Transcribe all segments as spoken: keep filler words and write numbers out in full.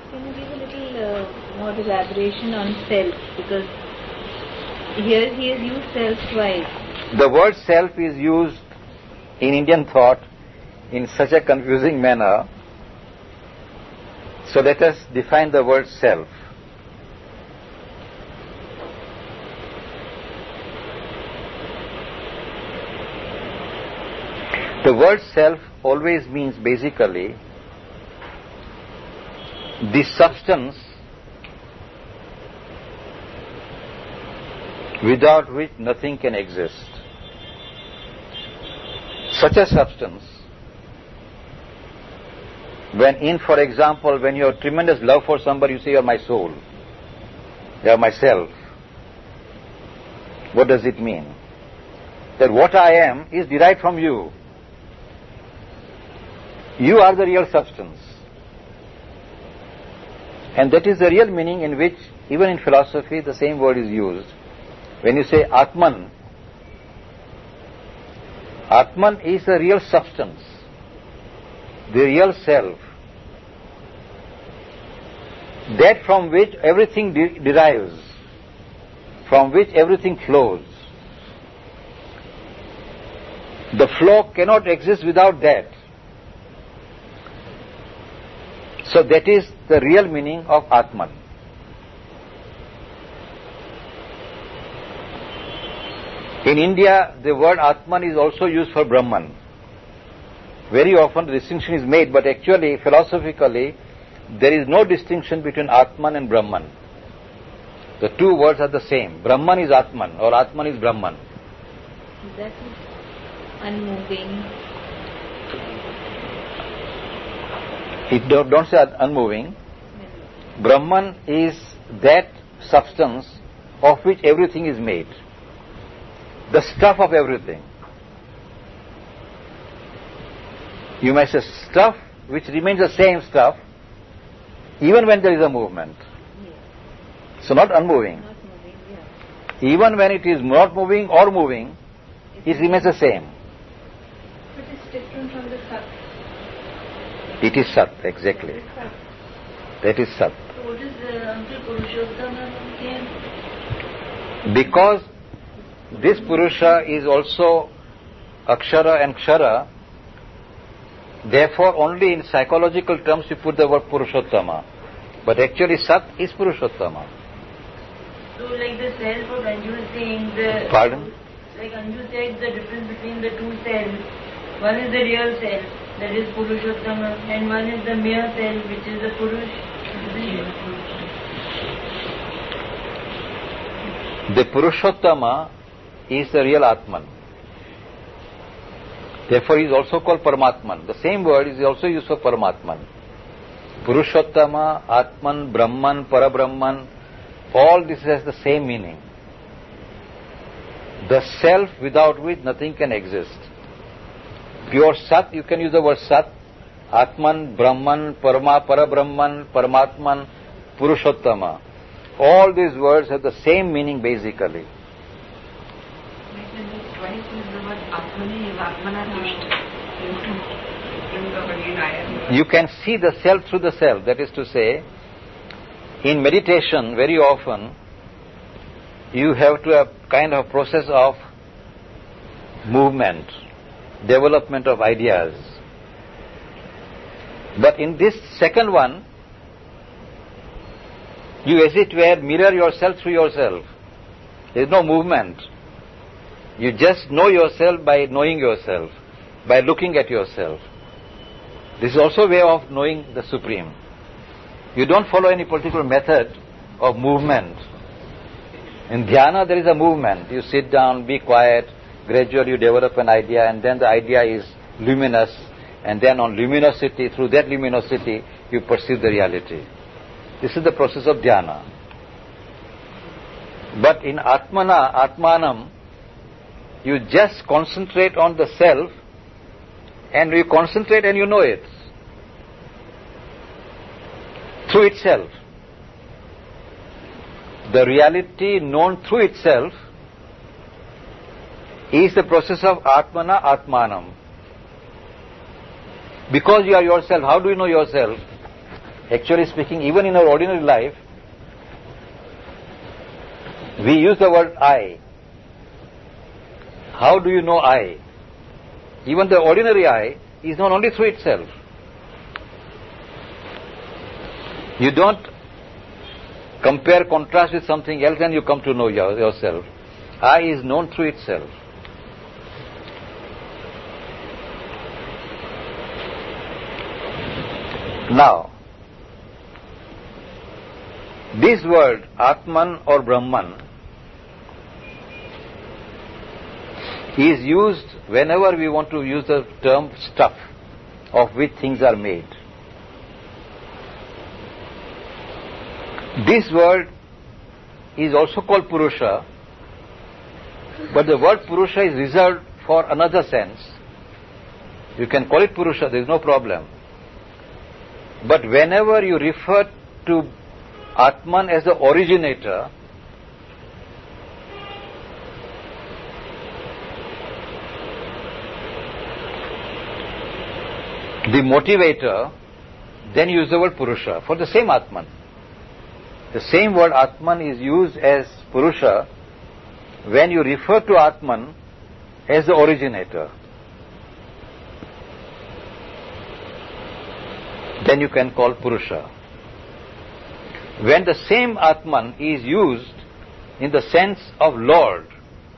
Can you give a little uh, more elaboration on self? Because here he has used self twice. The word self is used in Indian thought in such a confusing manner. So let us define the word self. The word self always means basically the substance without which nothing can exist. Such a substance, when in, for example, when you have tremendous love for somebody, you say, you are my soul, you are myself. What does it mean? That what I am is derived from you. You are the real substance. And that is the real meaning in which, even in philosophy, the same word is used. When you say Atman, Atman is the real substance, the real self, that from which everything de- derives, from which everything flows. The flow cannot exist without that. So that is the real meaning of Atman. In India, the word Atman is also used for Brahman. Very often the distinction is made, but actually, philosophically, there is no distinction between Atman and Brahman. The two words are the same. Brahman is Atman, or Atman is Brahman. That is unmoving. It don't, don't say unmoving. Brahman is that substance of which everything is made. The stuff of everything. You may say stuff which remains the same stuff even when there is a movement. Yes. So not unmoving. Not moving, yeah. Even when it is not moving or moving, it remains the same. But it's different from the Sat. It is Sat, exactly. That is Sat. That is Sat. So what is the Uncle Purushottama again? Because this Purusha is also Akshara and Kshara, therefore only in psychological terms you put the word Purushottama. But actually Sat is Purushottama. So like the self of Anju was saying, the... Pardon? Like Anju said, the difference between the two selves. One is the real self, that is Purushottama, and one is the mere self, which is the Purush. The Purushottama is the real Atman. Therefore, he is also called Paramatman. The same word is also used for Paramatman. Purushottama, Atman, Brahman, Parabrahman, all this has the same meaning. The self without which nothing can exist. Pure Sat, you can use the word Sat, Atman, Brahman, Parama, Parabrahman, Paramatman, Purushottama. All these words have the same meaning basically. You can see the self through the self. That is to say, in meditation, very often, you have to have kind of process of movement, development of ideas. But in this second one, you as it were mirror yourself through yourself. There is no movement. You just know yourself by knowing yourself, by looking at yourself. This is also a way of knowing the Supreme. You don't follow any particular method of movement. In dhyana there is a movement. You sit down, be quiet, gradually you develop an idea, and then the idea is luminous, and then on luminosity, through that luminosity, you perceive the reality. This is the process of dhyana. But in Atmana, Atmanam, you just concentrate on the self, and you concentrate and you know it through itself. The reality known through itself is the process of Atmana, Atmanam. Because you are yourself, how do you know yourself? Actually speaking, even in our ordinary life, we use the word I. How do you know I? Even the ordinary I is known only through itself. You don't compare, contrast with something else and you come to know your, yourself. I is known through itself. Now, this word, Atman or Brahman, is used whenever we want to use the term stuff of which things are made. This word is also called Purusha, but the word Purusha is reserved for another sense. You can call it Purusha, there is no problem. But whenever you refer to Atman as the originator, the motivator, then use the word Purusha for the same Atman. The same word Atman is used as Purusha when you refer to Atman as the originator. Then you can call Purusha. When the same Atman is used in the sense of Lord,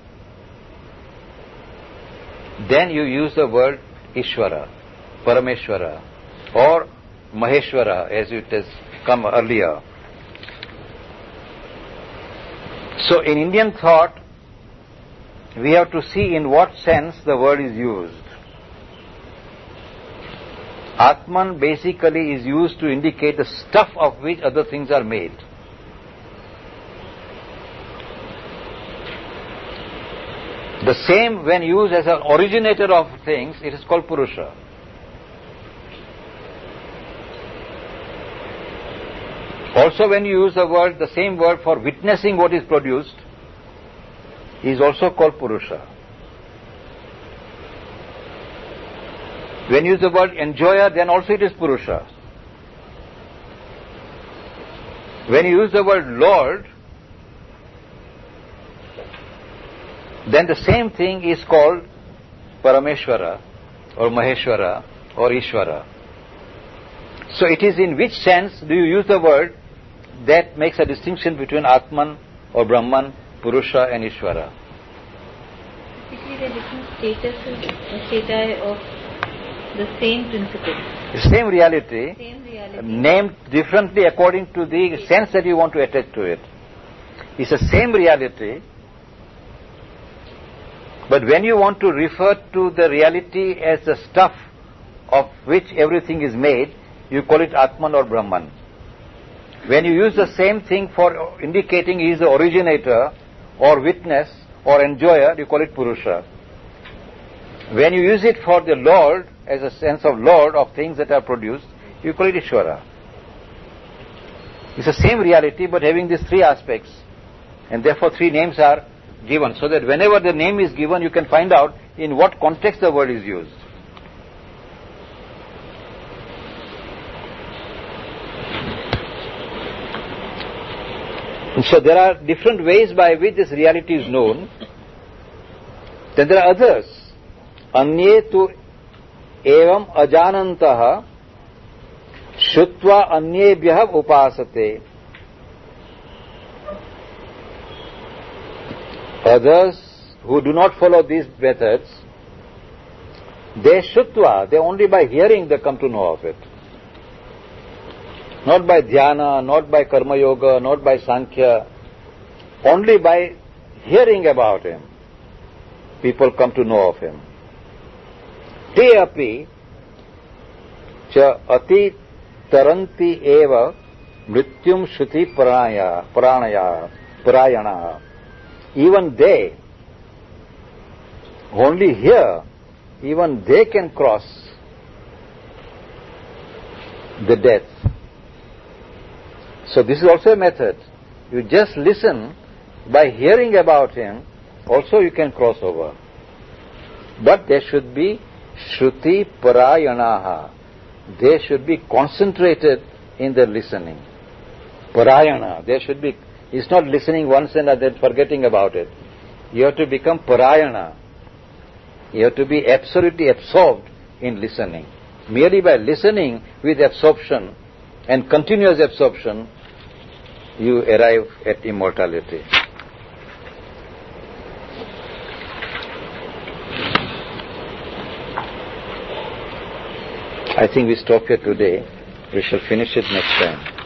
then you use the word Ishvara, Parameshwara, or Maheshwara as it has come earlier. So in Indian thought, we have to see in what sense the word is used. Atman basically is used to indicate the stuff of which other things are made. The same when used as an originator of things, it is called Purusha. Also when you use the word, the same word for witnessing what is produced, is also called Purusha. When you use the word enjoyer, then also it is Purusha. When you use the word Lord, then the same thing is called Parameshwara or Maheshwara or Ishvara. So it is in which sense do you use the word that makes a distinction between Atman or Brahman, Purusha and Ishvara. Basically the different statuses, stati of the same principle. The same reality, Same reality. named differently according to the sense that you want to attach to it. It's the same reality, but when you want to refer to the reality as the stuff of which everything is made, you call it Atman or Brahman. When you use the same thing for indicating he is the originator or witness or enjoyer, you call it Purusha. When you use it for the Lord, as a sense of Lord of things that are produced, you call it Ishvara. It's the same reality but having these three aspects, and therefore three names are given, so that whenever the name is given, you can find out in what context the word is used. And so there are different ways by which this reality is known. Then there are others. Anye tu evam ajanantah shutva anyebhyah upasate. Others who do not follow these methods, they shutva, they only by hearing they come to know of it. Not by dhyana, not by karma yoga, not by sankhya, only by hearing about him, people come to know of him. Te api cha ati taranti eva mrityum shruti pranaya, pranaya, prayana. Even they, only here, even they can cross the death. So this is also a method. You just listen, by hearing about him, also you can cross over. But there should be Shruti Parayanaha. They should be concentrated in their listening. Parayana. There should be, it's not listening once and then forgetting about it. You have to become parayana. You have to be absolutely absorbed in listening. Merely by listening with absorption and continuous absorption, you arrive at immortality. I think we stop here today. We shall finish it next time.